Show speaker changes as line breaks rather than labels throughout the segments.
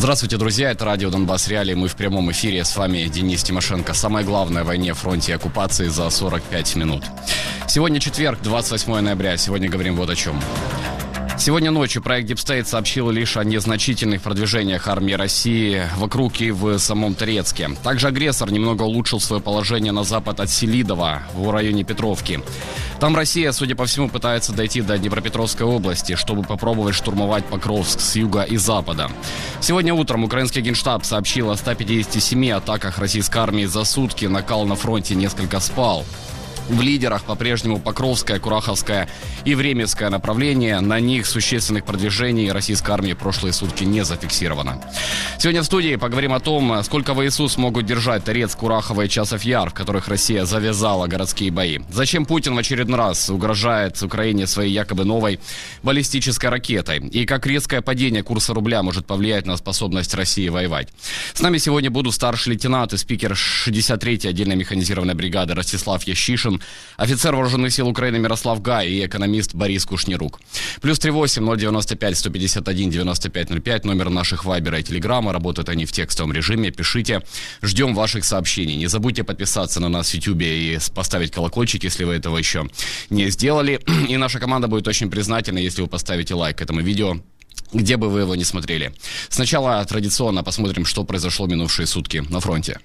Здравствуйте, друзья, это радио «Донбасс Реалии». Мы в прямом эфире, с вами Денис Тимошенко. Самое главное в войне, фронте и оккупации за 45 минут. Сегодня четверг, 28 ноября. Сегодня говорим вот о чем. Сегодня ночью проект Deep State сообщил лишь о незначительных продвижениях армии России вокруг и в самом Торецке. Также агрессор немного улучшил свое положение на запад от Селидова в районе Петровки. Там Россия, судя по всему, пытается дойти до Днепропетровской области, чтобы попробовать штурмовать Покровск с юга и запада. Сегодня утром украинский генштаб сообщил о 157 атаках российской армии за сутки. Накал на фронте несколько спал. В лидерах по-прежнему Покровское, Кураховское и Временское направление. На них существенных продвижений российской армии в прошлые сутки не зафиксировано. Сегодня в студии поговорим о том, сколько ВСУ смогут держать Торецк, Курахово и Часов Яр, в которых Россия завязала городские бои. Зачем Путин в очередной раз угрожает Украине своей якобы новой баллистической ракетой? И как резкое падение курса рубля может повлиять на способность России воевать? С нами сегодня будут старший лейтенант и спикер 63-й отдельной механизированной бригады Ростислав Ящишин, офицер вооруженных сил Украины Мирослав Гай и экономист Борис Кушнирук. +38 095 151 95 05, номер наших вайбера и телеграмма. Работают они в текстовом режиме. Пишите. Ждем ваших сообщений. Не забудьте подписаться на нас в YouTube и поставить колокольчик, если вы этого еще не сделали. И наша команда будет очень признательна, если вы поставите лайк этому видео, где бы вы его ни смотрели. Сначала традиционно посмотрим, что произошло в минувшие сутки на фронте.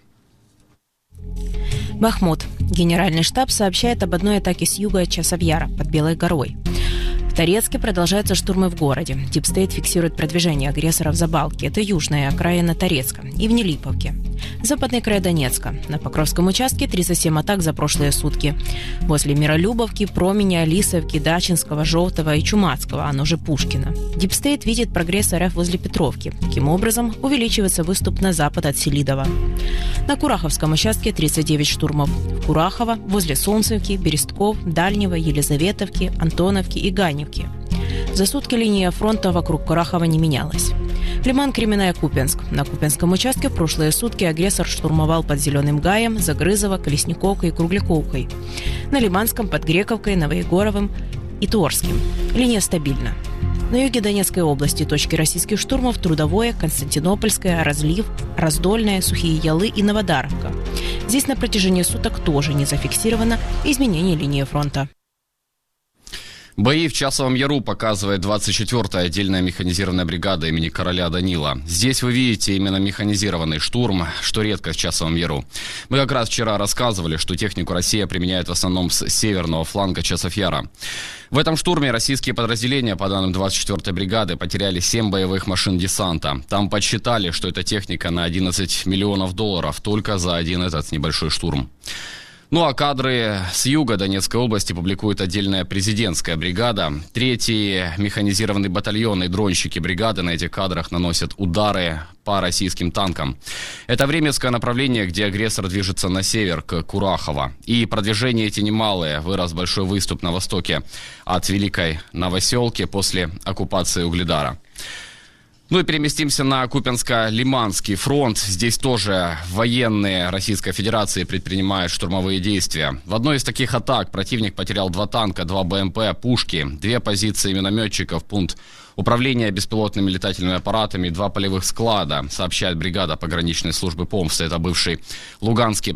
Бахмут. Генеральный штаб сообщает об одной атаке с юга от Часов Яра под Белой горой. В Торецке продолжаются штурмы в городе. Deep State фиксирует продвижение агрессоров за Балки. Это южная окраина Торецка. И в Нелиповке. Западный край Донецка. На Покровском участке 37 атак за прошлые сутки. Возле Миролюбовки, Променя, Лисовки, Дачинского, Желтого и Чумацкого, оно же Пушкина. Deep State видит прогресс РФ возле Петровки. Таким образом, увеличивается выступ на запад от Селидова. На Кураховском участке 39 штурмов. В Курахово, возле Солнцевки, Берестков, Дальнего, Елизаветовки, Антоновки и Ганевки. За сутки линия фронта вокруг Курахова не менялась. Лиман, Кременная, Купянск. На Купянском участке в прошлые сутки агрессор штурмовал под Зеленым Гаем, Загрызово, Колесниковкой и Кругляковкой. На Лиманском под Грековкой, Новоегоровым и Торским. Линия стабильна. На юге Донецкой области точки российских штурмов Трудовое, Константинопольское, Разлив, Раздольное, Сухие Ялы и Новодаровка. Здесь на протяжении суток тоже не зафиксировано изменение линии фронта.
Бои в Часовом Яру показывает 24-я отдельная механизированная бригада имени короля Данила. Здесь вы видите именно механизированный штурм, что редко в Часовом Яру. Мы как раз вчера рассказывали, что технику Россия применяет в основном с северного фланга Часов Яра. В этом штурме российские подразделения, по данным 24-й бригады, потеряли 7 боевых машин десанта. Там подсчитали, что это техника на $11 миллионов только за один этот небольшой штурм. Ну а кадры с юга Донецкой области публикует отдельная президентская бригада. 3-й механизированный батальон и дронщики бригады на этих кадрах наносят удары по российским танкам. Это Временское направление, где агрессор движется на север, к Курахово. И продвижения эти немалые. Вырос большой выступ на востоке от Великой Новоселки после оккупации Угледара. Ну и переместимся на Купянско-Лиманский фронт. Здесь тоже военные Российской Федерации предпринимают штурмовые действия. В одной из таких атак противник потерял 2 танка, 2 БМП, пушки, 2 позиции минометчиков, пункт управления беспилотными летательными аппаратами и 2 полевых склада, сообщает бригада пограничной службы Помста. Это бывший Луганский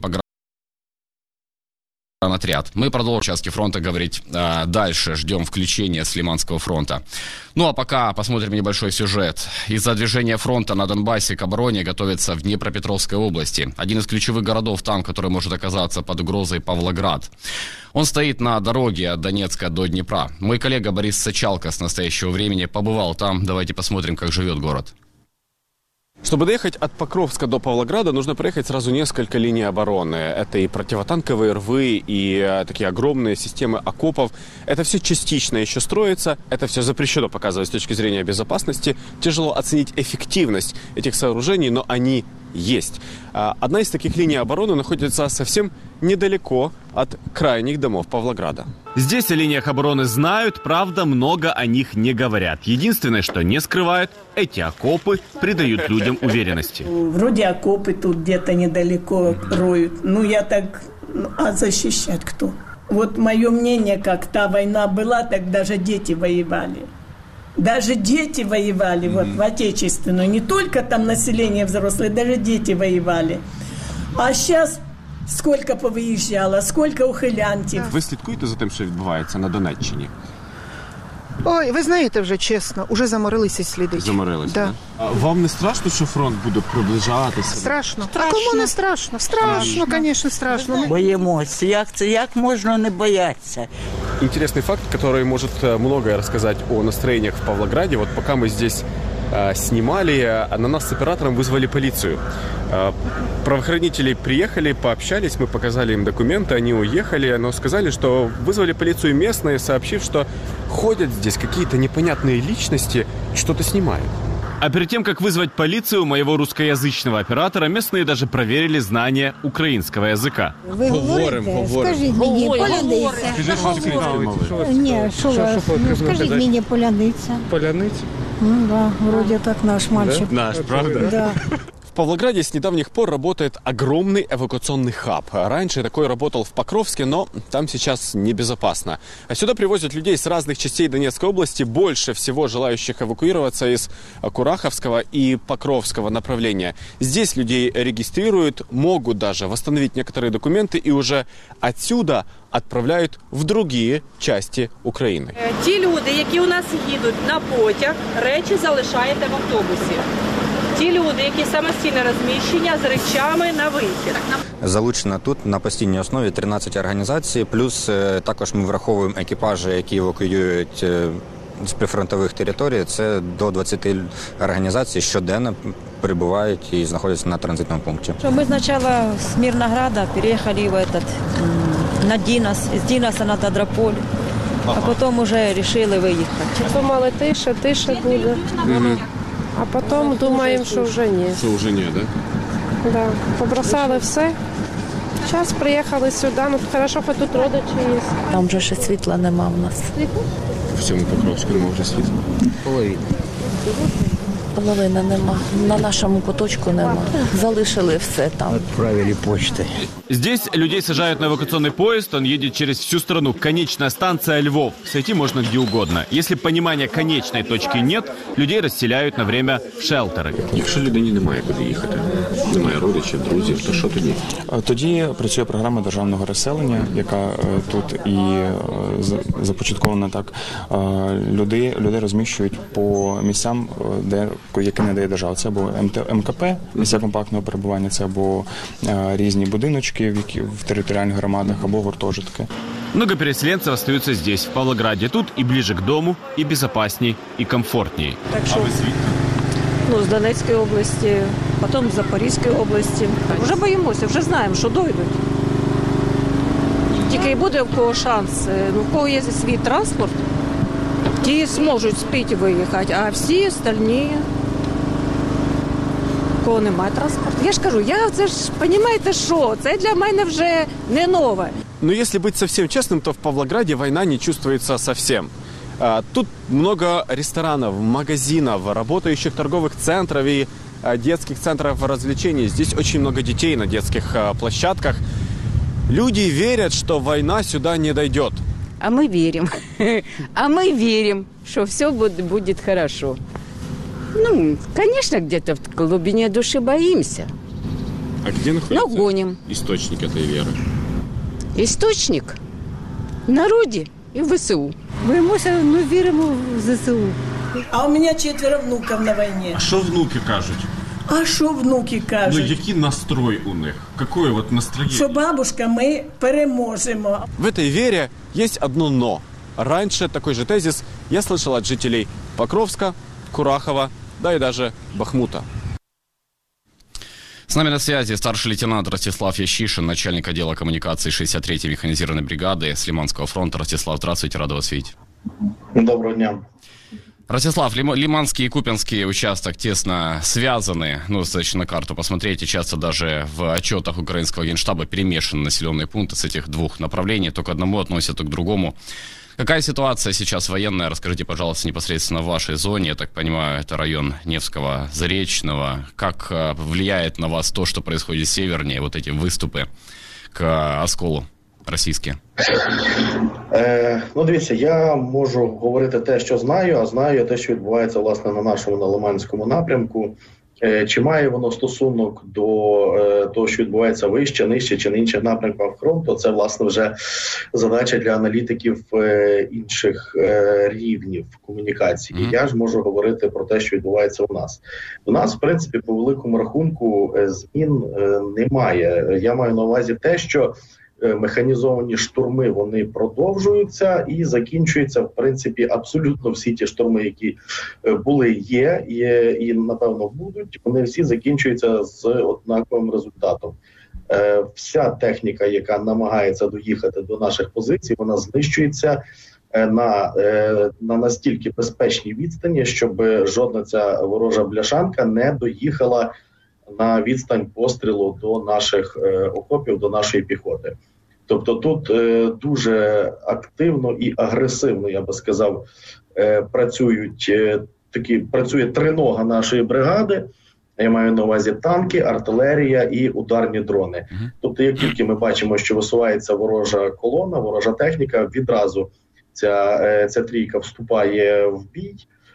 отряд. Мы продолжим участки фронта говорить дальше. Ждем включения с Лиманского фронта. Ну а пока посмотрим небольшой сюжет. Из-за движения фронта на Донбассе к обороне готовится в Днепропетровской области. Один из ключевых городов там, который может оказаться под угрозой, Павлоград. Он стоит на дороге от Донецка до Днепра. Мой коллега Борис Сачалко с настоящего времени побывал там. Давайте посмотрим, как живет город.
Чтобы доехать от Покровска до Павлограда, нужно проехать сразу несколько линий обороны. Это и противотанковые рвы, и такие огромные системы окопов. Это все частично еще строится. Это все запрещено показывать с точки зрения безопасности. Тяжело оценить эффективность этих сооружений, но они есть. Одна из таких линий обороны находится совсем недалеко от крайних домов Павлограда.
Здесь о линиях обороны знают, правда, много о них не говорят. Единственное, что не скрывают, эти окопы придают людям уверенности.
Вроде окопы тут где-то недалеко роют. А защищать кто? Вот мое мнение, как та война была, так даже дети воевали. Даже дети воевали вот в Отечественную. Не только там население взрослое, даже дети воевали. А сейчас сколько повиїжджало, сколько ухилянтів.
Ви слідкуєте за тим, що відбувається на Донеччині?
Ой, ви знаєте вже чесно, уже заморилися слідити.
Заморилися,
да.
так? А вам не страшно, що фронт буде приближатися?
Страшно. А кому не страшно? Страшно, звісно, страшно.
Боїмося. Як можна не боятися?
Интересный факт, который может многое рассказать о настроениях в Павлограде. Вот пока мы здесь снимали, на нас с оператором вызвали полицию. Правоохранители приехали, пообщались, мы показали им документы, они уехали, но сказали, что вызвали полицию местные, сообщив, что ходят здесь какие-то непонятные личности и что-то снимают.
А перед тем, как вызвать полицию, моего русскоязычного оператора, местные даже проверили знание украинского языка.
Ви говорите? Скажіть мені, поляниця. Ні, що ви? Скажіть мені, поляниця.
Поляниця?
Ну да, вроде как наш мальчик.
Наш, правда?
Да.
В Павлограде с недавних пор работает огромный эвакуационный хаб. Раньше такой работал в Покровске, но там сейчас небезопасно. А сюда привозят людей с разных частей Донецкой области. Больше всего желающих эвакуироваться из Кураховского и Покровского направления. Здесь людей регистрируют, могут даже восстановить некоторые документы и уже отсюда отправляют в другие части України.
Ті люди, які у нас їдуть на потяг, речі залишаєте в автобусі. Ті люди, які самостійне розміщення з речами на вихід.
Залучено тут на постійній основі 13 організацій, плюс також ми враховуємо екіпажі, які евакуюють з прифронтових територій. Це до 20 організацій щоденно прибувають і знаходяться на транзитному пункті.
Мы сначала с Мирнограда переехали на Динос, из Диноса на Тодрополь, а потом уже решили выехать.
Думали, тише буде. А потім думаємо, що вже ні.
Що вже ні, так?
Да. Побросали все. Зараз приїхали сюди, ну хорошо, хоч тут родичі є.
Там вже ще світла нема в нас.
В цьому Покровську нема вже світла.
Половина нема. На нашому поточку нема. Залишили все там.
Відправили почти.
Здесь людей сажают на эвакуационный поезд, он едет через всю страну. Конечная станция Львов. Сойти можно где угодно. Если понимания конечной точки нет, людей расселяют на время в шелтери.
Якщо людині немає куди їхати, немає родичів, друзів, то що тоді?
Тоді працює програма державного розселення, яка тут і започаткована так. Людей розміщують по місцям, які надає держава. Це або МКП, місця компактного перебування, це або різні будиночки в територіальних громадах, або гуртожитки.
Много переселенцев остаются здесь, в Павлограде. Тут и ближе к дому, и безопасней, и комфортней.
Так що, ну, з Донецької області, потім з Запорізької області. Вже боїмося, вже знаємо, що дойдуть. Тільки і буде в кого шанс, ну, в кого є свій транспорт, ті зможуть спіти виїхати, а всі остальні, кого немає транспорту. Я ж кажу, це ж, розумієте, що, це для мене вже не нове.
Но если быть совсем честным, то в Павлограде война не чувствуется совсем. Тут много ресторанов, магазинов, работающих торговых центров и детских центров развлечений. Здесь очень много детей на детских площадках. Люди верят, что война сюда не дойдет.
А мы верим. А мы верим, что все будет хорошо. Ну, конечно, где-то в глубине души боимся.
А где находится
но гоним.
Источник этой веры?
Источник в народі і в ВСУ.
Боїмося, ну віримо в ЗСУ.
А у меня 4 внуков на войне.
А що внуки кажуть?
А що внуки кажуть?
Ну, який настрой у них? Какое вот настроение?
Що бабушка, ми переможемо.
В этой вере есть одно «но». Раньше такой же тезис я слышал от жителей Покровска, Курахова, да и даже Бахмута.
С нами на связи старший лейтенант Ростислав Ящишин, начальник отдела коммуникации 63-й механизированной бригады с Лиманского фронта. Ростислав, здравствуйте, рад вас видеть.
Доброго дня.
Ростислав, Лиманский и Купянский участок тесно связаны. Ну, достаточно на карту посмотреть, и часто даже в отчетах украинского генштаба перемешаны населенные пункты с этих двух направлений. То к одному относят, то к другому. Какая ситуация сейчас военная? Расскажите, пожалуйста, непосредственно в вашей зоне. Я так понимаю, это район Невского, Заречного. Как влияет на вас то, что происходит севернее, вот эти выступы к Осколу? російські?
Ну, дивіться, я можу говорити те, що знаю, а знаю те, що відбувається, власне, на нашому, на Лиманському напрямку. Чи має воно стосунок до того, що відбувається вище, нижче чи на інших напрямках фронту, це, власне, вже задача для аналітиків інших рівнів комунікації. Я ж можу говорити про те, що відбувається у нас. У нас, в принципі, по великому рахунку змін немає. Я маю на увазі те, що механізовані штурми, вони продовжуються і закінчуються, в принципі, абсолютно всі ті штурми, які були, є і напевно будуть, вони всі закінчуються з однаковим результатом. Вся техніка, яка намагається доїхати до наших позицій, вона знищується на настільки безпечній відстані, щоб жодна ця ворожа бляшанка не доїхала на відстань пострілу до наших окопів, до нашої піхоти. Тобто тут дуже активно і агресивно, я би сказав, працює тринога нашої бригади. Я маю на увазі танки, артилерія і ударні дрони. Тобто, як тільки ми бачимо, що висувається ворожа колона, ворожа техніка, відразу ця трійка вступає в бій.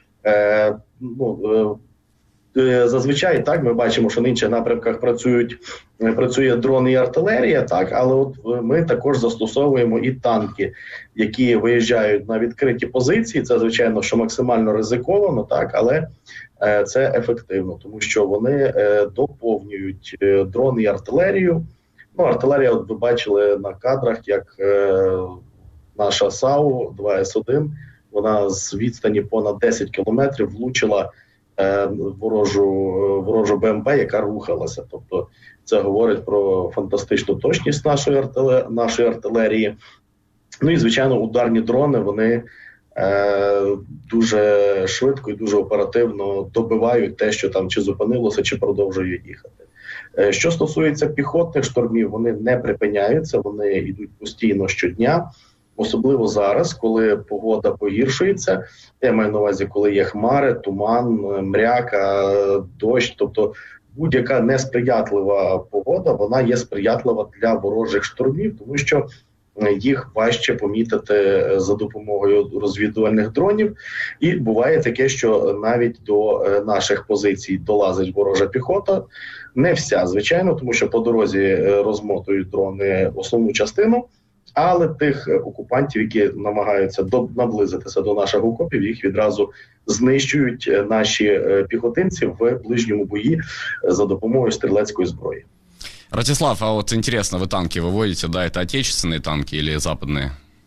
Зазвичай так ми бачимо, що на інших напрямках працює дрон і артилерія, так, але от ми також застосовуємо і танки, які виїжджають на відкриті позиції. Це, звичайно, що максимально ризиковано, так, але це ефективно, тому що вони доповнюють дрон і артилерію. Ну, артилерія, от ви бачили на кадрах, як наша САУ 2С1, вона з відстані понад 10 кілометрів влучила ворожу БМП, яка рухалася. Тобто це говорить про фантастичну точність нашої артилерії. Ну і, звичайно, ударні дрони, вони дуже швидко і дуже оперативно добивають те, що там чи зупинилося, чи продовжує їхати. Що стосується піхотних штурмів, вони не припиняються, вони йдуть постійно щодня. Особливо зараз, коли погода погіршується, я маю на увазі, коли є хмари, туман, мряка, дощ, тобто будь-яка несприятлива погода, вона є сприятлива для ворожих штурмів, тому що їх важче помітити за допомогою розвідувальних дронів. І буває таке, що навіть до наших позицій долазить ворожа піхота. Не вся, звичайно, тому що по дорозі розмотують дрони основну частину, але тих окупантів, які намагаються наблизитися до наших окопів, їх відразу знищують наші піхотинці в ближньому бої за допомогою стрілецької зброї.
Ростислав, а вот интересно, вы танки выводите, да, это отечественные танки или западные?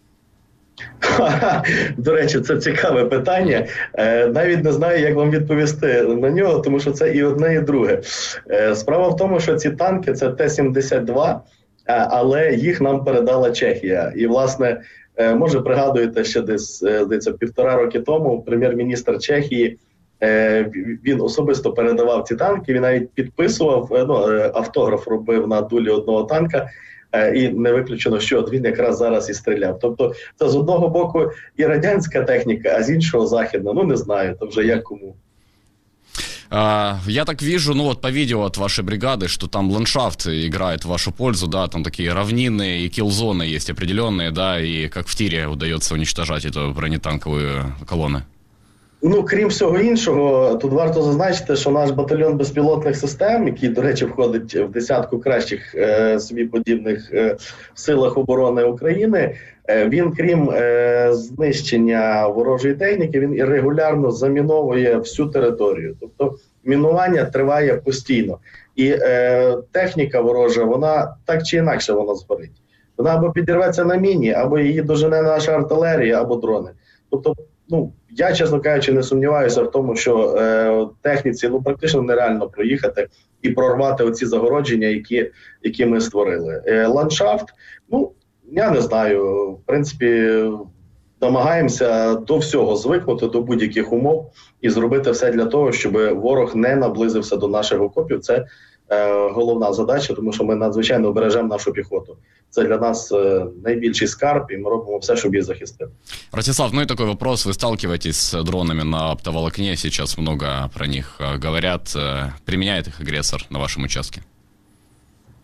До речі, це цікаве питання. Навіть не знаю, як вам відповісти на нього, тому що це і одне, і друге. Справа в тому, що ці танки – це Т-72, але їх нам передала Чехія. І, власне, може пригадуєте, ще десь 1,5 роки тому прем'єр-міністр Чехії, він особисто передавав ці танки, він навіть підписував, автограф робив на дулі одного танка, і не виключено, що він якраз зараз і стріляв. Тобто це з одного боку і радянська техніка, а з іншого західна. Ну, не знаю, то вже як кому.
Я так вижу, ну вот по видео от вашей бригады, что там ландшафт играет в вашу пользу, да, там такие равнины и килл-зоны есть определенные, да, и как в тире удается уничтожать эту бронетанковую колонну.
Ну, крім всього іншого, тут варто зазначити, що наш батальйон безпілотних систем, який, до речі, входить в десятку кращих собі подібних в силах оборони України, він, крім знищення ворожої техніки, він і регулярно заміновує всю територію. Тобто мінування триває постійно. І техніка ворожа, вона так чи інакше вона згорить. Вона або підірветься на міні, або її дожене наша артилерія, або дрони. Тобто, ну, я, чесно кажучи, не сумніваюся в тому, що техніці практично нереально проїхати і прорвати оці загородження, які ми створили. Ландшафт, ну, я не знаю, в принципі, намагаємося до всього звикнути, до будь-яких умов і зробити все для того, щоб ворог не наблизився до наших окопів. Це головна задача, тому що ми надзвичайно бережемо нашу піхоту. Це для нас найбільший скарб, і ми робимо все, щоб її захистити.
Ростислав, ну и такой вопрос. Вы сталкиваетесь с дронами на оптоволокне, сейчас много про них говорят. Применяет их агрессор на вашем участке?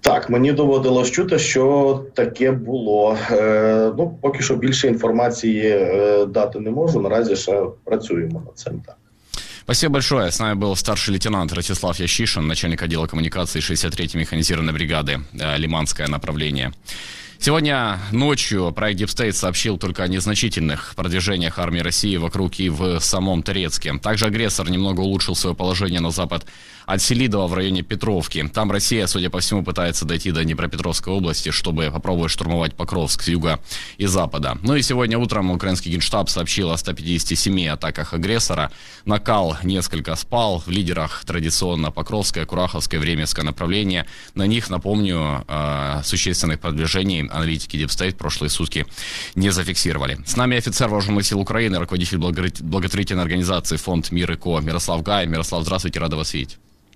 Так, мені доводилось чути, що таке було. Поки що більше інформації дати не можу, наразі ще працюємо над цим. Так.
Спасибо большое. С нами был старший лейтенант Ростислав Ящишин, начальник отдела коммуникации 63-й механизированной бригады «Лиманское направление». Сегодня ночью проект Deep State сообщил только о незначительных продвижениях армии России вокруг и в самом Торецке. Также агрессор немного улучшил свое положение на запад от Селидова в районе Петровки. Там Россия, судя по всему, пытается дойти до Днепропетровской области, чтобы попробовать штурмовать Покровск с юга и запада. Ну и сегодня утром украинский генштаб сообщил о 157 атаках агрессора. Накал несколько спал. В лидерах традиционно Покровское, Кураховское, Временское направление. На них, напомню, существенных продвижений аналитики Deep State прошлые сутки не зафиксировали. С нами офицер Вооруженных сил Украины, руководитель благотворительной организации «Фонд Мир и Ко» Мирослав Гай. Мирослав, здравствуйте, рада вас видеть.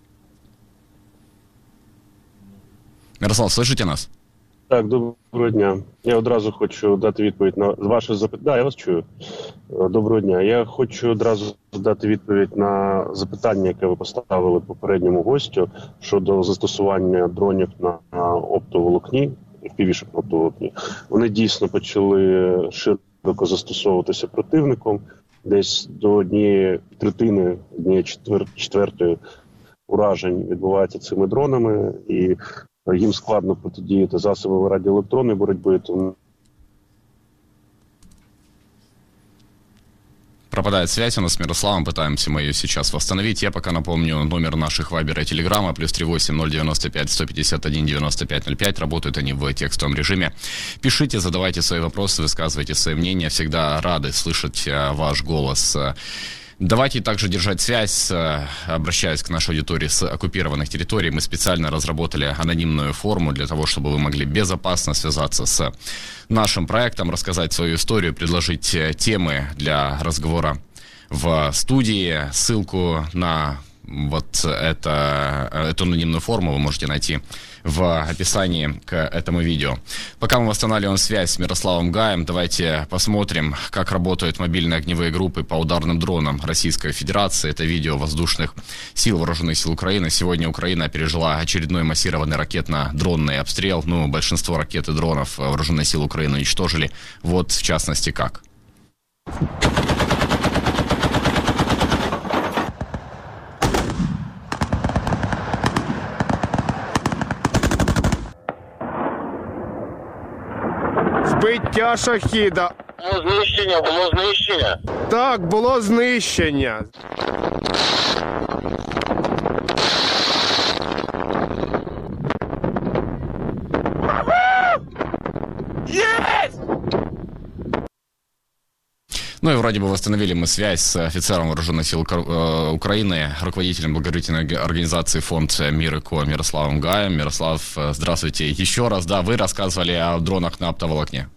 Мирослав, слышите нас?
Так, доброго дня. Я одразу хочу дати відповідь на ваше запитання. Да, я вас чую. Доброго дня. Я хочу одразу дати відповідь на запитання, яке ви поставили попередньому гостю щодо застосування дронів на оптоволокні, FPV-шок на оптоволокні. Вони дійсно почали широко застосовуватися противником. Десь до 1/3, 1/4 уражень відбувається цими дронами, і їм складно протидіяти засобами радіоелектронної боротьби, тому...
Пропадает связь у нас с Мирославом, пытаемся мы ее сейчас восстановить. Я пока напомню номер наших вайбера и телеграмма, +38 095 151 95 05. Работают они в текстовом режиме. Пишите, задавайте свои вопросы, высказывайте свои мнения. Всегда рады слышать ваш голос. Давайте также держать связь, обращаясь к нашей аудитории с оккупированных территорий. Мы специально разработали анонимную форму для того, чтобы вы могли безопасно связаться с нашим проектом, рассказать свою историю, предложить темы для разговора в студии. Ссылку на вот эту анонимную форму вы можете найти в описании к этому видео. Пока мы восстанавливаем связь с Мирославом Гаем, давайте посмотрим, как работают мобильные огневые группы по ударным дронам Российской Федерации. Это видео воздушных сил, Вооруженных сил Украины. Сегодня Украина пережила очередной массированный ракетно-дронный обстрел. Большинство ракет и дронов Вооруженные силы Украины уничтожили. Вот, в частности, как.
Збиття шахіда.
Було знищення.
Так, було знищення.
Ну и вроде бы восстановили мы связь с офицером Вооруженных сил Украины, руководителем благотворительной организации «Фонд Мир и Ко» Мирославом Гаем. Мирослав, здравствуйте еще раз. Да, вы рассказывали о дронах на оптоволокне.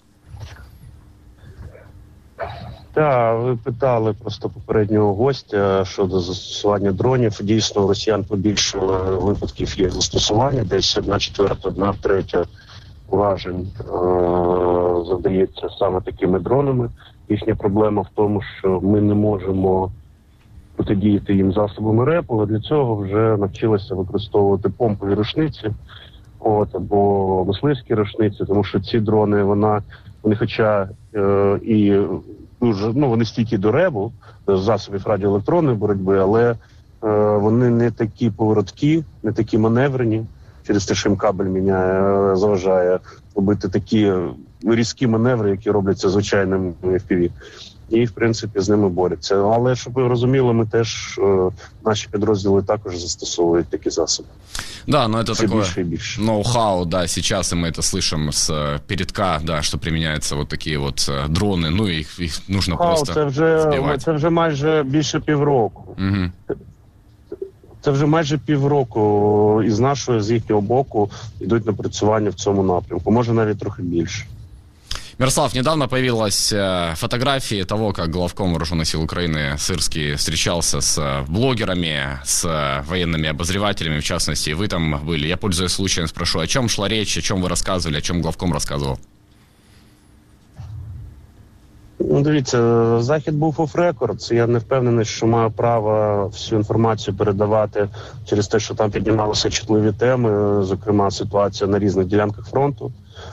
Так, ви питали просто попереднього гостя щодо застосування дронів. Дійсно, у росіян побільшили випадків їх застосування. Десь 1/4, 1/3 уражень завдається саме такими дронами. Їхня проблема в тому, що ми не можемо протидіяти їм засобами РЕП, але для цього вже навчилися використовувати помпові рушниці, або мисливські рушниці, тому що ці дрони, вони хоча і дуже, вони стійкі до РЕБу, засобів радіоелектронної боротьби, але вони не такі повороткі, не такі маневрені, через те, що їм кабель заважає робити такі різкі маневри, які робляться звичайним FPV. І, в принципі, з ними борються. Але, щоб ви розуміли, ми теж, наші підрозділи також застосовують такі засоби.
Да, но это
все
такое
больше и больше.
ноу-хау, да, сейчас и мы это слышим с передка, да, что применяются вот такие вот дроны, ну, их нужно просто сбивать.
Це вже майже більше півроку.
Угу.
Це вже майже півроку із нашого, з їхнього боку йдуть напрацювання в цьому напрямку, може навіть трохи більше.
Мирослав, недавно появилась фотография того, как главком Вооруженных сил Украины Сырский встречался с блогерами, с военными обозревателями, в частности, вы там были. Я, пользуясь случаем, спрошу, о чем шла речь, о чем вы рассказывали, о чем главком рассказывал?
Дивіться, захід був оф-рекорд. Я не впевнений, що маю право всю інформацію передавати через те, що там піднімалися чутливі теми, зокрема ситуація на різних ділянках фронту.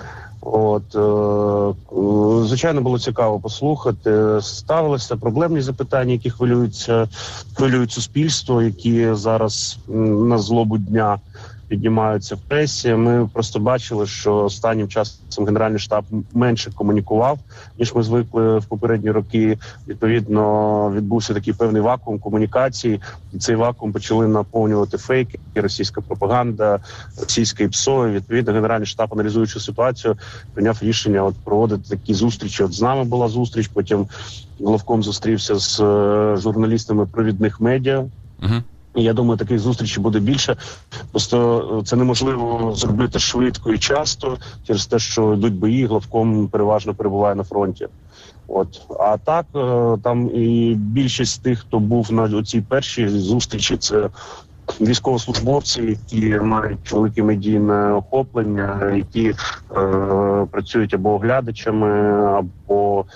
Звичайно, було цікаво послухати. Ставилися проблемні запитання, які хвилюють суспільство, які зараз на злобу дня піднімаються в пресі. Ми просто бачили, що останнім часом Генеральний штаб менше комунікував, ніж ми звикли в попередні роки. Відповідно, відбувся такий певний вакуум комунікації, і цей вакуум почали наповнювати фейки, російська пропаганда, російське ПСО. Відповідно, Генеральний штаб, аналізуючи ситуацію, прийняв рішення проводити такі зустрічі. З нами була зустріч, потім главком зустрівся з журналістами провідних медіа. І я думаю, таких зустрічей буде більше. Просто це неможливо зробити швидко і часто через те, що йдуть бої, главком переважно перебуває на фронті. А так, там і більшість тих, хто був на цій першій зустрічі, це військовослужбовці, які мають велике медійне охоплення, які працюють або оглядачами, або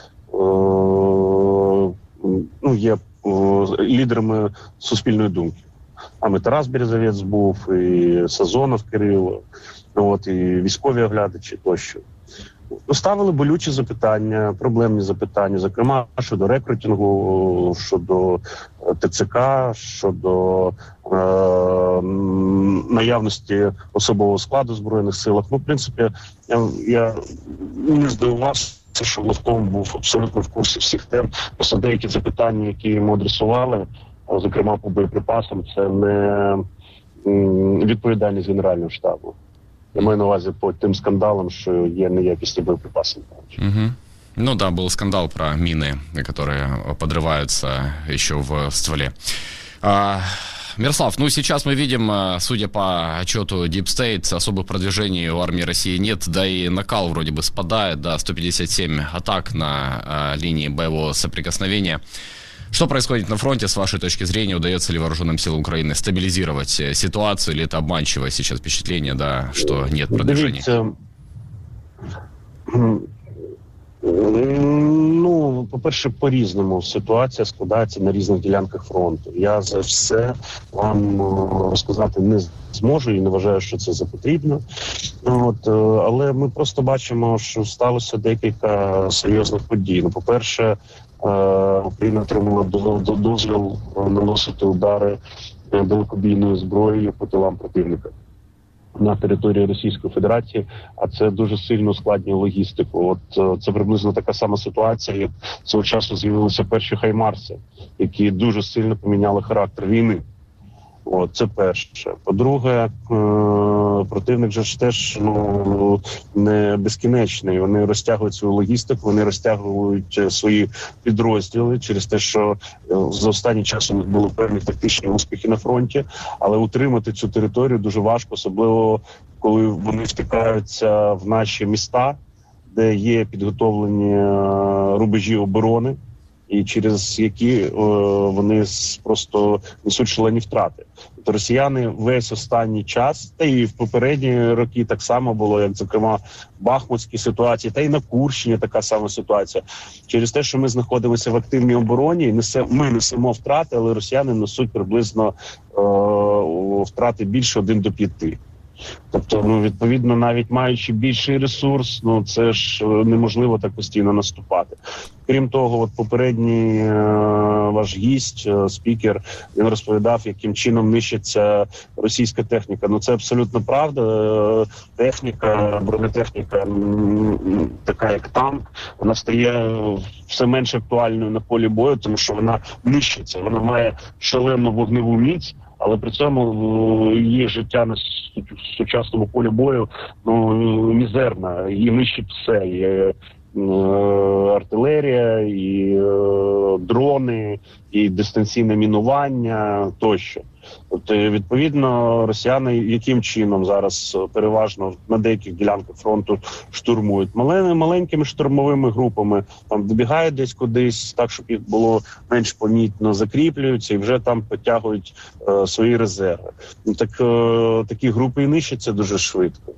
є лідерами суспільної думки. Там і Тарас Березовець був, і Сазонов Кирило, і військові оглядачі тощо. Ставили болючі запитання, проблемні запитання, зокрема щодо рекрутингу, щодо ТЦК, щодо наявності особового складу в Збройних силах. В принципі, я не здивувався, що главком був абсолютно в курсі всіх тем. Просто деякі запитання, які йому адресували, зокрема по боєприпасам, це не відповідальність Генерального штабу. Я маю на увазі по тим скандалам, що є неякісні боєприпаси.
Был скандал про мины, которые подрываются еще в стволе. Мирослав, сейчас мы видим, судя по отчету Deep State, особых продвижений у армии России нет, да и накал вроде бы спадает, 157 атак на линии боевого соприкосновения. Что происходит на фронте, с вашей точки зрения? Удается ли вооруженным силам Украины стабилизировать ситуацию, или это обманчивое сейчас впечатление, что нет продвижений?
По-перше, по-різному ситуація складається на різних ділянках фронту. Я за все вам розказати не зможу і не вважаю, що це за потрібно. Але ми просто бачимо, що сталося декілька серйозних подій. По-перше, Україна отримала дозвіл наносити удари далекобійною зброєю по тилам противника на території Російської Федерації, а це дуже сильно ускладнює логістику. Це приблизно така сама ситуація, як цього часу з'явилися перші хаймарси, які дуже сильно поміняли характер війни. Це перше. По-друге, противник же ж теж не безкінечний. Вони розтягують свою логістику, вони розтягують свої підрозділи через те, що за останній час у них були певні тактичні успіхи на фронті, але утримати цю територію дуже важко, особливо коли вони втикаються в наші міста, де є підготовлені рубежі оборони, і через які вони просто несуть шалені втрати. Тобто росіяни весь останній час, та і в попередні роки так само було, як, зокрема, в Бахмутській ситуації, та й на Курщині така сама ситуація. Через те, що ми знаходимося в активній обороні, ми несемо втрати, але росіяни несуть приблизно втрати більше 1 до 5. Тобто, відповідно, навіть маючи більший ресурс, це ж неможливо так постійно наступати. Крім того, попередній ваш гість, спікер, він розповідав, яким чином нищиться російська техніка. Це абсолютно правда. Техніка, бронетехніка, така як танк, вона стає все менш актуальною на полі бою, тому що вона нищиться, вона має шалену вогневу міць, але при цьому її життя на сучасному полі бою мізерна, її нищить все. І артилерія, і дрони, і дистанційне мінування тощо. Тобто, відповідно, росіяни яким чином зараз переважно на деяких ділянках фронту штурмують? Маленькими штурмовими групами, там добігають десь кудись, так, щоб їх було менш помітно, закріплюються і вже там підтягують свої резерви. Такі групи і нищаться дуже швидко.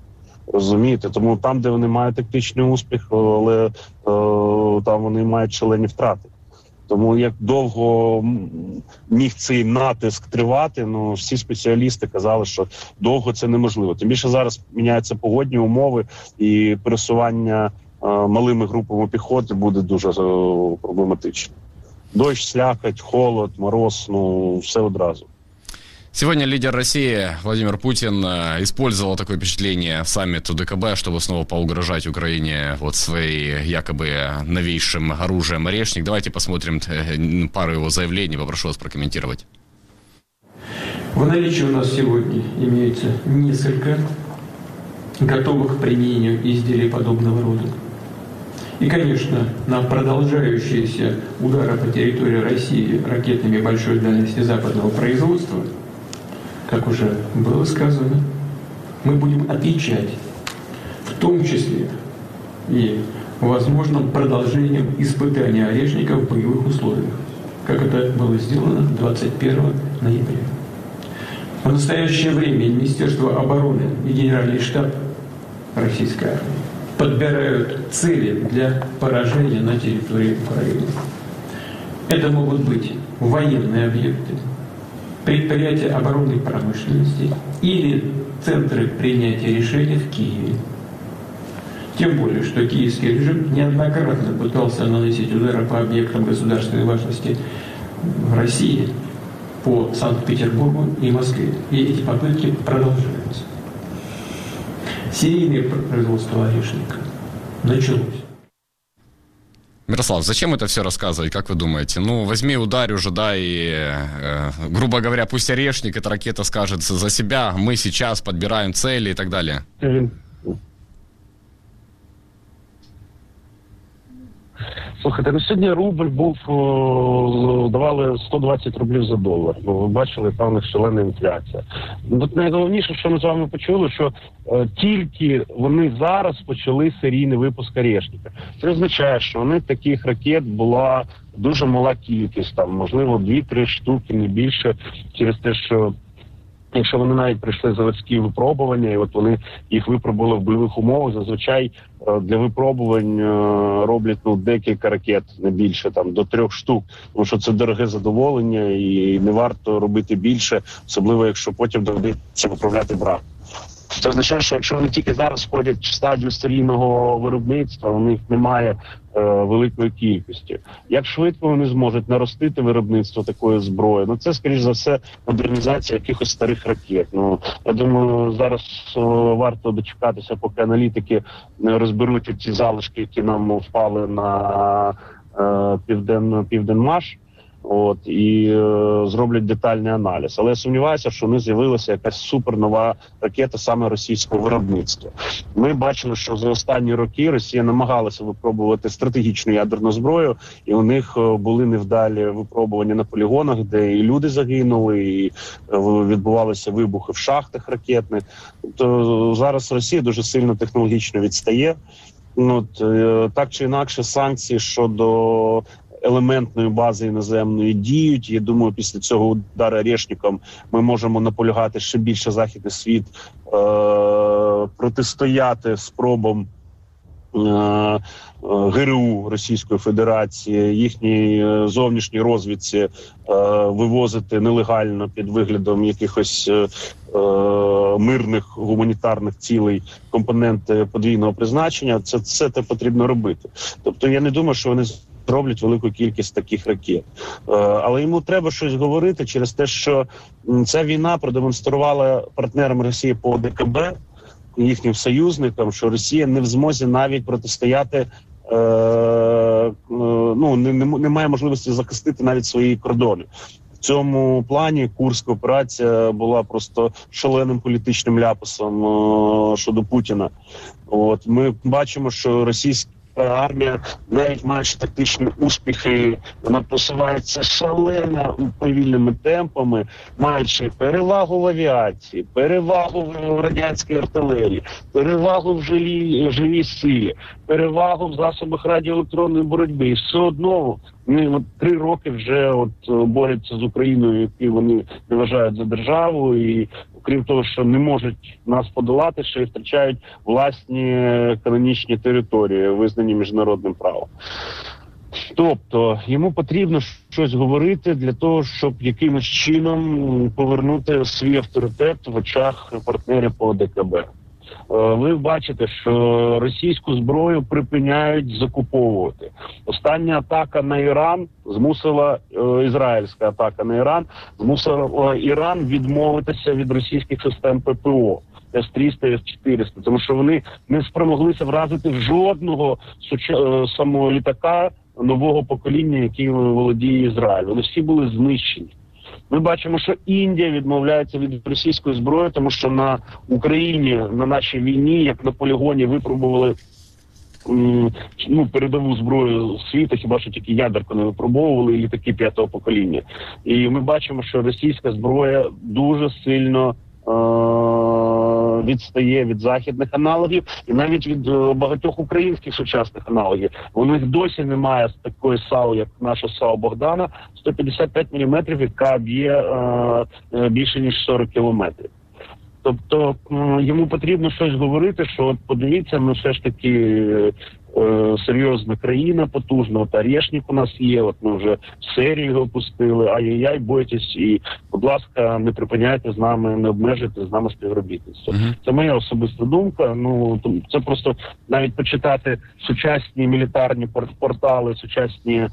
Розумієте? Тому там, де вони мають тактичний успіх, але там вони мають шалені втрати. Тому як довго міг цей натиск тривати, ну всі спеціалісти казали, що довго це неможливо. Тим більше зараз міняються погодні умови і пересування малими групами піхоти буде дуже проблематично. Дощ, слякоть, холод, мороз, ну все одразу.
Сегодня лидер России Владимир Путин использовал такое впечатление саммиту ДКБ, чтобы снова поугрожать Украине вот своей якобы новейшим оружием «Орешник». Давайте посмотрим пару его заявлений. Попрошу вас прокомментировать.
В наличии у нас сегодня имеется несколько готовых к применению изделий подобного рода. И, конечно, на продолжающиеся удары по территории России ракетами большой дальности западного производства, как уже было сказано, мы будем отвечать, в том числе и возможным продолжением испытания «Орешника» в боевых условиях, как это было сделано 21 ноября. В настоящее время Министерство обороны и Генеральный штаб российской армии подбирают цели для поражения на территории Украины. Это могут быть военные объекты, предприятия оборонной промышленности или центры принятия решений в Киеве. Тем более, что киевский режим неоднократно пытался наносить удары по объектам государственной важности в России, по Санкт-Петербургу и Москве. И эти попытки продолжаются. Серийное производство «Орешника» началось.
Мирослав, зачем это все рассказывать, как вы думаете? Ну, возьми, ударь уже, да, и, грубо говоря, пусть «Орешник», эта ракета скажет за себя, мы сейчас подбираем цели и так далее.
Слухайте, сьогодні рубль був, давали 120 рублів за долар. Ви бачили, там у них шалена інфляція. Найголовніше, що ми з вами почули, що тільки вони зараз почали серійний випуск «Орешника». Це означає, що у них таких ракет була дуже мала кількість, там, можливо, 2-3 штуки, не більше, через те, що якщо вони навіть пройшли заводські випробування, і от вони їх випробували в бойових умовах, зазвичай для випробувань роблять декілька ракет, не більше, там, до 3 штук, тому що це дороге задоволення і не варто робити більше, особливо якщо потім доведеться виправляти брак. Це означає, що якщо вони тільки зараз входять в стадію серійного виробництва, у них немає великої кількості. Як швидко вони зможуть наростити виробництво такої зброї? Ну це, скоріш за все, модернізація якихось старих ракет. Ну, я думаю, зараз варто дочекатися, поки аналітики розберуть ці залишки, які нам впали на Південмаш. І зроблять детальний аналіз. Але я сумніваюся, що у них з'явилася якась супернова ракета саме російського виробництва. Ми бачили, що за останні роки Росія намагалася випробувати стратегічну ядерну зброю, і у них були невдалі випробування на полігонах, де і люди загинули, і відбувалися вибухи в шахтах ракетних. Тобто зараз Росія дуже сильно технологічно відстає. Так чи інакше, санкції щодо елементної бази іноземної діють. Я думаю, після цього удару «Орешником» ми можемо наполягати ще більше західний світ протистояти спробам ГРУ Російської Федерації, їхній зовнішній розвідці вивозити нелегально під виглядом якихось мирних гуманітарних цілей компоненти подвійного призначення. Це потрібно робити. Тобто я не думаю, що вони роблять велику кількість таких ракет. Але йому треба щось говорити через те, що ця війна продемонструвала партнерам Росії по ДКБ, їхнім союзникам, що Росія не в змозі навіть протистояти, не має можливості захистити навіть свої кордони. В цьому плані Курська операція була просто шаленим політичним ляпасом щодо Путіна. Ми бачимо, що російська армія, навіть маючи тактичні успіхи, вона просувається шалено повільними темпами, маючи перевагу в авіації, перевагу в радянській артилерії, перевагу в живій силі, перевагу в засобах радіоелектронної боротьби. І все одно вони 3 роки вже борються з Україною, яку вони не вважають за державу, і крім того, що не можуть нас подолати, ще й втрачають власні канонічні території, визнані міжнародним правом. Тобто йому потрібно щось говорити для того, щоб якимось чином повернути свій авторитет в очах партнерів по ОДКБ. Ви бачите, що російську зброю припиняють закуповувати. Остання атака на Іран змусила, ізраїльська атака на Іран, змусила Іран відмовитися від російських систем ППО. С-300, С-400, тому що вони не спромоглися вразити жодного самого літака нового покоління, який володіє Ізраїль. Вони всі були знищені. Ми бачимо, що Індія відмовляється від російської зброї, тому що на Україні, на нашій війні, як на полігоні, випробували передову зброю світу, хіба що тільки ядерку не випробовували, і літаки 5-го покоління. І ми бачимо, що російська зброя дуже сильно відстає від західних аналогів і навіть від багатьох українських сучасних аналогів. У них досі немає такої САУ, як наша САУ Богдана, 155 мм, яка б'є більше ніж 40 кілометрів. Тобто йому потрібно щось говорити, що от подивіться, ми все ж таки серйозна країна, потужна, Орешник у нас є, от ми вже серію його пустили, ай-яй-яй, бойтесь, і, будь ласка, не припиняйте з нами, не обмежуйте з нами співробітництво. Це моя особиста думка, це просто навіть почитати сучасні мілітарні портали, сучасні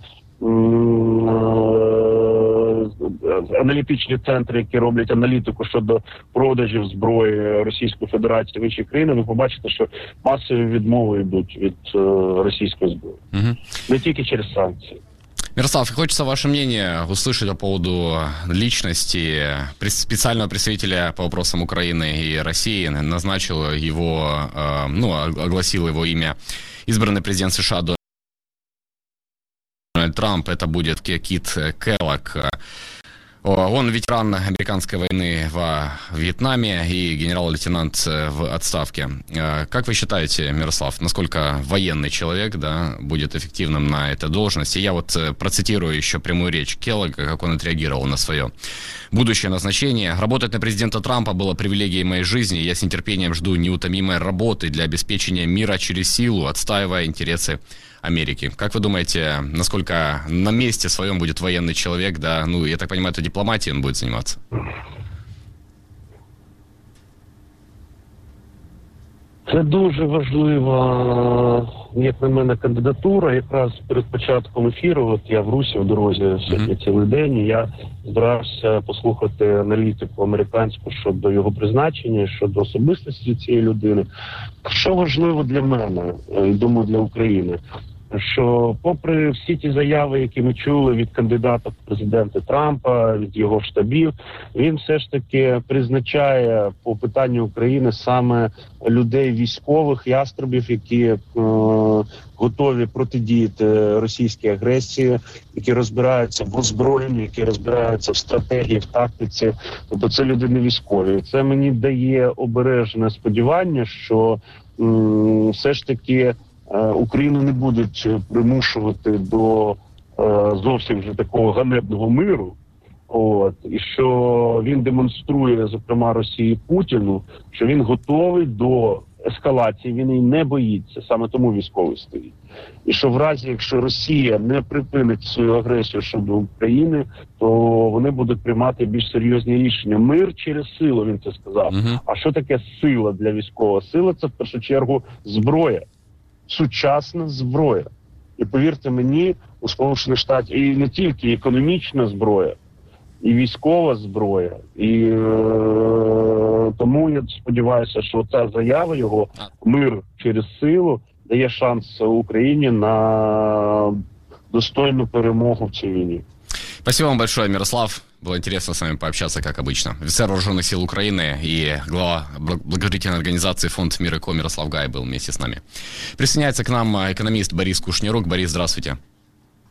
аналітичні центри, які роблять аналітику щодо продажів зброї Російської Федерації в інші країни, ви побачите, що масові відмови йдуть від російської зброї. Не тільки через санкції.
Мирослав, хочется ваше мнение услышать по поводу личности специального представителя по вопросам Украины и России. Назначил его, огласил его имя избранный президент США Дональд Трамп. Это будет Кит Келлог. Он ветеран американской войны во Вьетнаме и генерал-лейтенант в отставке. Как вы считаете, Мирослав, насколько военный человек, будет эффективным на этой должности? Я процитирую еще прямую речь Келлога, как он отреагировал на свое будущее назначение. «Работать на президента Трампа было привилегией моей жизни. Я с нетерпением жду неутомимой работы для обеспечения мира через силу, отстаивая интересы Америки». Как вы думаете, насколько на месте своем будет военный человек, я так понимаю, это дипломатией он будет заниматься?
Це дуже важлива, як на мене, кандидатура. Якраз перед початком ефіру, я в Русі в дорозі сьогодні цілий день, і я збирався послухати аналітику американську щодо його призначення, щодо особистості цієї людини. Що важливо для мене, і думаю, для України, що попри всі ті заяви, які ми чули від кандидата в президенти Трампа, від його штабів, він все ж таки призначає по питанню України саме людей військових, яструбів, які готові протидіяти російській агресії, які розбираються в озброєнні, які розбираються в стратегії, в тактиці. Тобто це люди не військові. Це мені дає обережне сподівання, що все ж таки Україну не будуть примушувати до зовсім вже такого ганебного миру. І що він демонструє, зокрема, Росії Путіну, що він готовий до ескалації, він і не боїться, саме тому військовий стоїть. І що в разі, якщо Росія не припинить свою агресію щодо України, то вони будуть приймати більш серйозні рішення. Мир через силу, він це сказав. А що таке сила для військового? Сила – це в першу чергу зброя. Сучасна зброя. І повірте мені, у Сполучених Штатах і не тільки економічна зброя, і військова зброя. І тому я сподіваюся, що ця заява його, мир через силу, дає шанс Україні на достойну перемогу в цій війні.
Спасибо вам большое, Мирослав. Было интересно с вами пообщаться, как обычно. Офицер Вооруженных сил Украины и глава благотворительной организации «Фонд Мир и Ко» Мирослав Гай был вместе с нами. Присоединяется к нам экономист Борис Кушнерук. Борис, здравствуйте.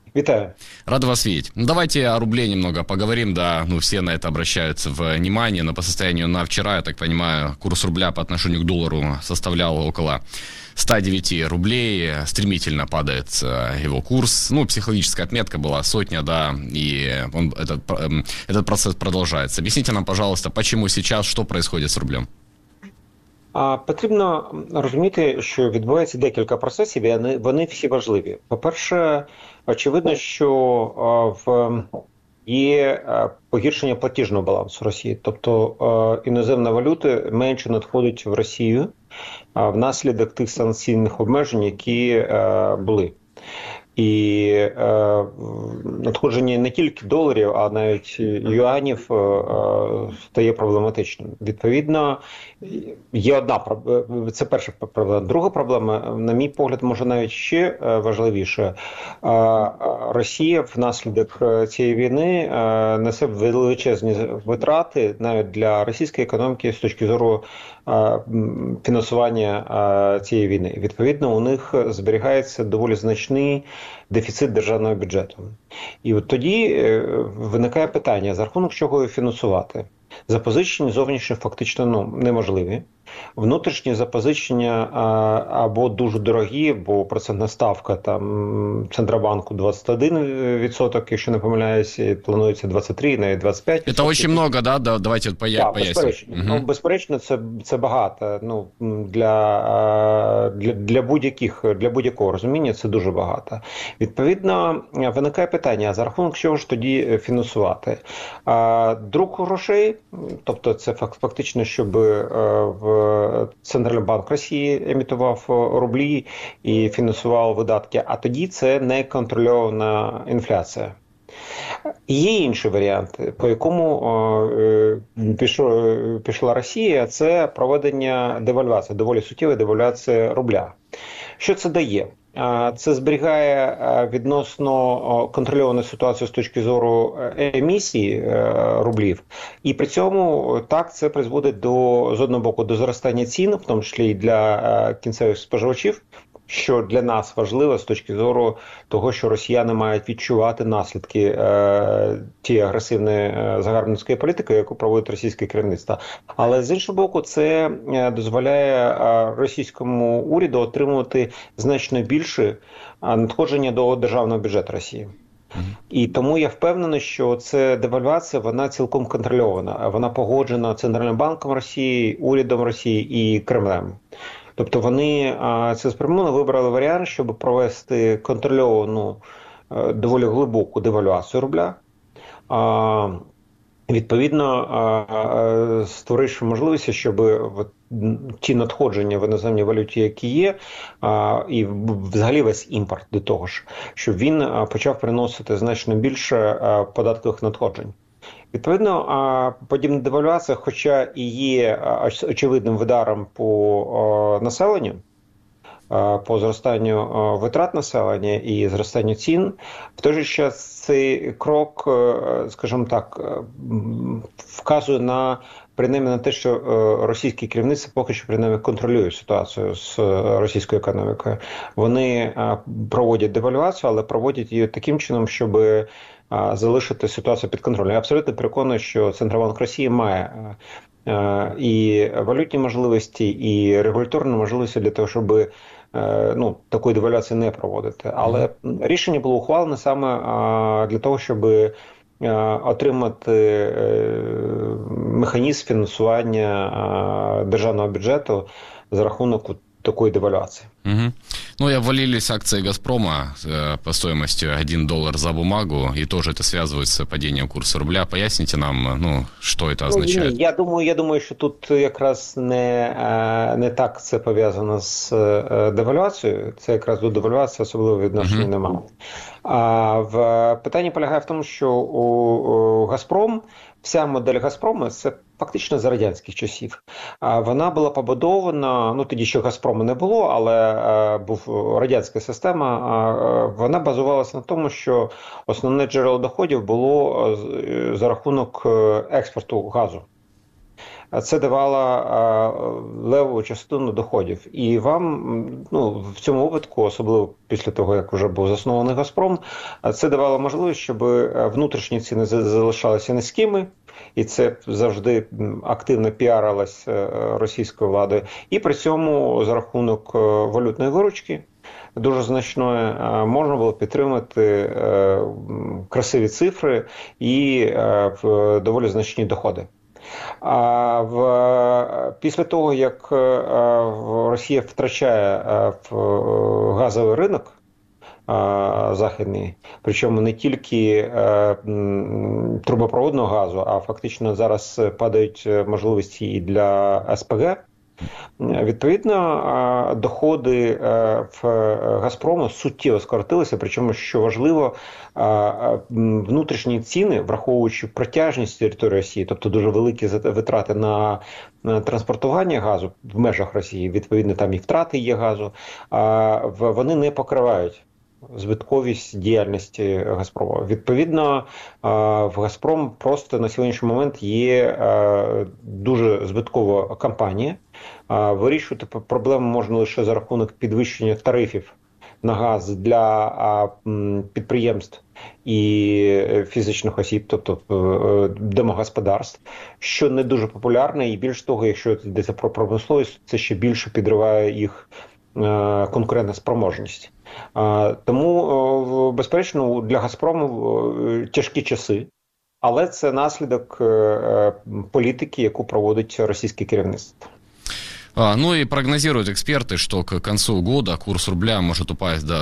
Витаю.
Рад вас видеть. Давайте о рубле немного поговорим, да, все на это обращаются внимание, но по состоянию на вчера, я так понимаю, курс рубля по отношению к доллару составлял около 109 рублей, стремительно падает его курс, психологическая отметка была 100, да, и этот процесс продолжается. Объясните нам, пожалуйста, почему сейчас, что происходит с рублем?
Потрібно розуміти, що відбувається декілька процесів, і вони всі важливі. По-перше, очевидно, що є погіршення платіжного балансу Росії. Тобто іноземна валюта менше надходить в Росію внаслідок тих санкційних обмежень, які були. І надходження не тільки доларів, а навіть юанів стає проблематичним. Відповідно, є одна проблема, це перша проблема. Друга проблема, на мій погляд, може навіть ще важливіше. Росія внаслідок цієї війни несе величезні витрати навіть для російської економіки з точки зору фінансування цієї війни. Відповідно, у них зберігається доволі значний дефіцит державного бюджету. І от тоді виникає питання, за рахунок чого фінансувати. Запозичення зовнішні фактично неможливі. Внутрішні запозичення або дуже дорогі, бо процентна ставка там Центробанку 21%, якщо не помиляюсь, планується 23, навіть 25%.
Це дуже багато, да? Давайте пояснимо.
Безперечно. Безперечно, це багато. Для будь-якого розуміння це дуже багато. Відповідно, виникає питання, за рахунок чого ж тоді фінансувати? Друк грошей, тобто це фактично, щоб в Центральний банк Росії емітував рублі і фінансував видатки, а тоді це неконтрольована інфляція. Є інші варіанти, по якому пішла Росія, це проведення девальвації, доволі суттєвої девальвації рубля. Що це дає? Це зберігає відносно контрольовану ситуацію з точки зору емісії рублів. І при цьому так це призводить з одного боку до зростання цін, в тому числі і для кінцевих споживачів, що для нас важливо з точки зору того, що росіяни мають відчувати наслідки тієї агресивної загарбницької політики, яку проводить російське керівництво. Але з іншого боку, це дозволяє російському уряду отримувати значно більше надходження до державного бюджету Росії. І тому я впевнений, що ця девальвація, вона цілком контрольована. Вона погоджена Центральним банком Росії, урядом Росії і Кремлем. Тобто вони цілеспрямовано вибрали варіант, щоб провести контрольовану, доволі глибоку девальвацію рубля. Відповідно, створивши можливість, щоб ті надходження в іноземній валюті, які є, і взагалі весь імпорт до того ж, щоб він почав приносити значно більше податкових надходжень. Відповідно, подібна девальвація, хоча і є очевидним ударом по населенню, по зростанню витрат населення і зростанню цін, в той же час цей крок, скажімо так, вказує принаймні на те, що російське керівництво поки що принаймні контролює ситуацію з російською економікою. Вони проводять девальвацію, але проводять її таким чином, щоб залишити ситуацію під контролем. Я абсолютно переконаний, що Центробанк Росії має і валютні можливості, і регуляторні можливості для того, щоб такої девальвації не проводити. Але рішення було ухвалене саме для того, щоб отримати механізм фінансування державного бюджету за рахунок такой девальвации.
И обвалились акции «Газпрома» по стоимости $1 за бумагу, и тоже это связывается с падением курса рубля. Поясните нам, что это означает?
Я думаю, що тут якраз не так це пов'язано з девальвацією. Це якраз до девальвації особливо відношення немає. А питання полягає в тому, що у «Газпром», вся модель «Газпрому» – це фактично за радянських часів. Вона була побудована, тоді ще «Газпрому» не було, але був радянська система, вона базувалася на тому, що основне джерело доходів було за рахунок експорту газу. це давало левову частину доходів. І вам, в цьому випадку, особливо після того, як вже був заснований «Газпром», це давало можливість, щоб внутрішні ціни залишалися низькими, і це завжди активно піарилось російською владою. І при цьому за рахунок валютної виручки дуже значної можна було підтримати красиві цифри і доволі значні доходи. Після того, як Росія втрачає газовий ринок західний, причому не тільки трубопроводного газу, а фактично зараз падають можливості і для СПГ, відповідно, доходи в «Газпрому» суттєво скоротилися, причому, що важливо, внутрішні ціни, враховуючи протяжність території Росії, тобто дуже великі витрати на транспортування газу в межах Росії, відповідно, там і втрати є газу, вони не покривають збитковість діяльності «Газпрому». Відповідно, в «Газпром» просто на сьогоднішній момент є дуже збиткова компанія. Вирішувати проблему можна лише за рахунок підвищення тарифів на газ для підприємств і фізичних осіб, тобто домогосподарств, що не дуже популярне, і більш того, якщо йдеться про промисловість, це ще більше підриває їх конкурентну спроможність. Тому, безперечно, для «Газпрому» тяжкі часи, але це наслідок політики, яку проводить російське керівництво.
Ну и прогнозируют эксперты, что к концу года курс рубля может упасть до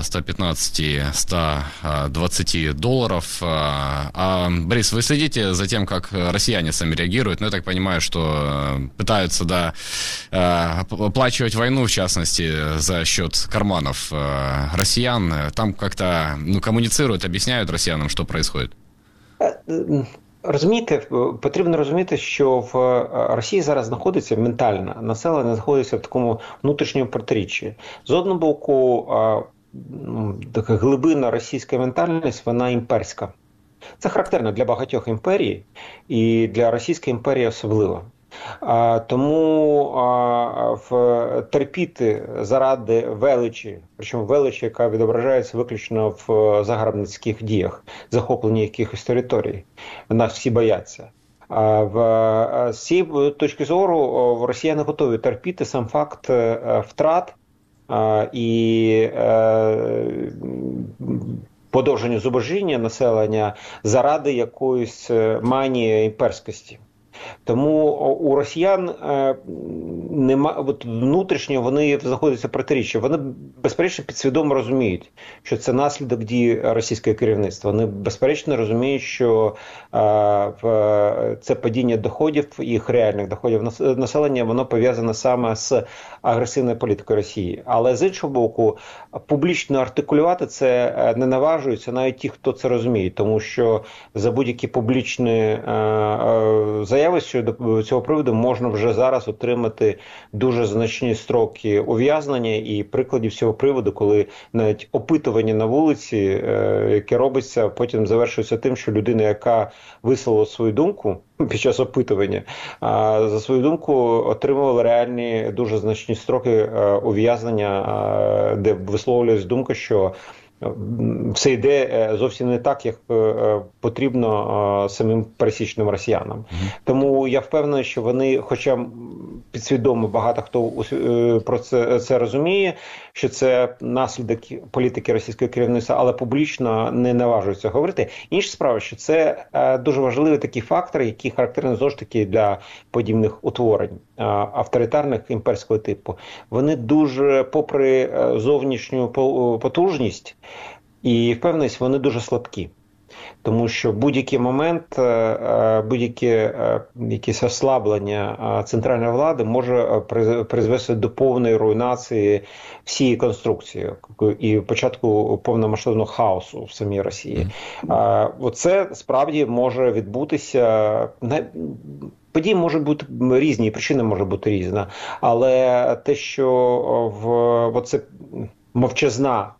115-120 долларов. Борис, вы следите за тем, как россияне сами реагируют? Ну, я так понимаю, что пытаются, оплачивать войну, в частности, за счет карманов россиян. Там как-то, коммуницируют, объясняют россиянам, что происходит?
Розумієте, потрібно розуміти, що в Росії зараз знаходиться ментально, населення знаходиться в такому внутрішньому протиріччі. З одного боку, така глибина російська ментальність, вона імперська. Це характерно для багатьох імперій і для Російської імперії особливо. Тому терпіти заради величі, причому величі, яка відображається виключно в загарбницьких діях, захопленні якихось територій, нас всі бояться. З цієї точки зору росіяни готові терпіти сам факт втрат і подовження зубожіння населення заради якоїсь манії імперськості. Тому у росіян внутрішньо вони знаходяться в протиріччі. Вони, безперечно, підсвідомо розуміють, що це наслідок дій російського керівництва. Вони, безперечно, розуміють, що це падіння доходів, їх реальних доходів населення, воно пов'язане саме з агресивною політикою Росії. Але, з іншого боку, публічно артикулювати це не наважуються навіть ті, хто це розуміє. Тому що за будь-які публічні заяви щодо цього приводу можна вже зараз отримати дуже значні строки ув'язнення, і прикладів цього приводу, коли навіть опитування на вулиці, яке робиться, потім завершується тим, що людина, яка висловила свою думку під час опитування, за свою думку отримувала реальні дуже значні строки ув'язнення, де висловлюється думка, що все йде зовсім не так, як потрібно самим пересічним росіянам. Тому я впевнений, що вони, хоча підсвідомо багато хто про це розуміє, що це наслідок політики російського керівництва, але публічно не наважуються говорити. Інша справа, що це дуже важливий такий фактор, який характерний знову ж таки для подібних утворень авторитарних імперського типу. Вони дуже, попри зовнішню потужність і впевненість, вони дуже слабкі. Тому що будь-який момент, будь-яке якесь ослаблення центральної влади може призвести до повної руйнації всієї конструкції і початку повномасштабного хаосу в самій Росії. Оце справді може відбутися. Події можуть бути різні, і причина може бути різна, але те, що оце мовчазна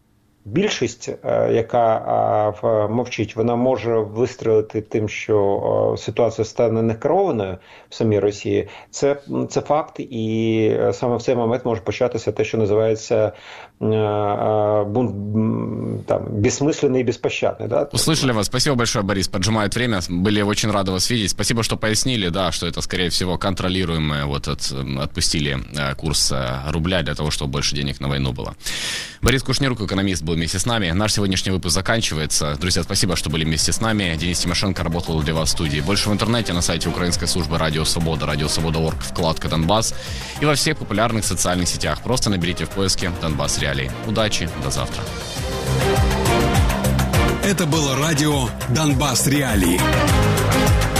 більшість, яка мовчить, вона може вистрілити тим, що ситуація стане некерованою в самій Росії. Це факт, і саме в цей момент може початися те, що називається бунт бессмысленный и беспощадный. Да?
Услышали вас. Спасибо большое, Борис. Поджимает время. Были очень рады вас видеть. Спасибо, что пояснили, да, что это, скорее всего, контролируемое. Отпустили курс рубля для того, чтобы больше денег на войну было. Борис Кушнерук, экономист, был вместе с нами. Наш сегодняшний выпуск заканчивается. Друзья, спасибо, что были вместе с нами. Денис Тимошенко работал для вас в студии. Больше в интернете на сайте украинской службы Радио Свобода, радиосвобода.орг, вкладка «Донбасс». И во всех популярных социальных сетях. Просто наберите в поиске «Донбасс Реалии». Удачи, до завтра.
Это было радио «Донбасс Реалии».